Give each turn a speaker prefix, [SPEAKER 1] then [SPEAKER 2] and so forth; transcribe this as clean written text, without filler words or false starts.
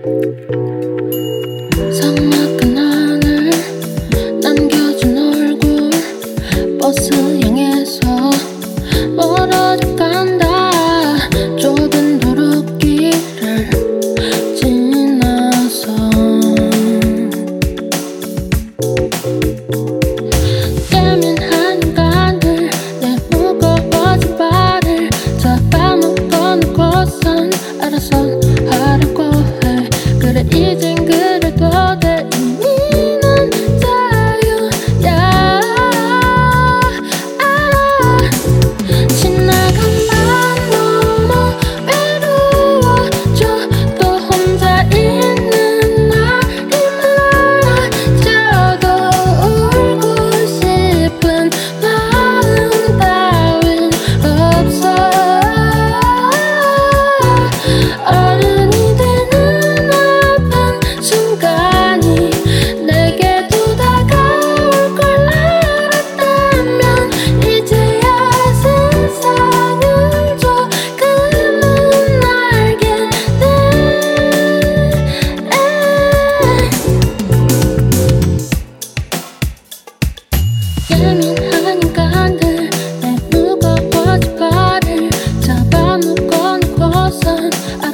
[SPEAKER 1] 삭막한 하늘 남겨진 얼굴 버스 향해서 멀어져 간다. 좁은 도로길을 지나서 예민한 인간들 내 무거워진 발을 잡아먹어놓은 곳은 알아서 하려고 해. 그래 이젠 그래도 돼. 이미 난 자유야. 지나간 밤 너무 외로워져. 또 혼자 있는 날이 멀어져도 울고 싶은 마음 따윈 없어. 어른이 되는 아픈 순간이 내게도 다가올 걸 알았다면 이제야 세상을 조금은 알겠네. 예민한 인간들 내 무거워진 발을 잡아놓고 곳은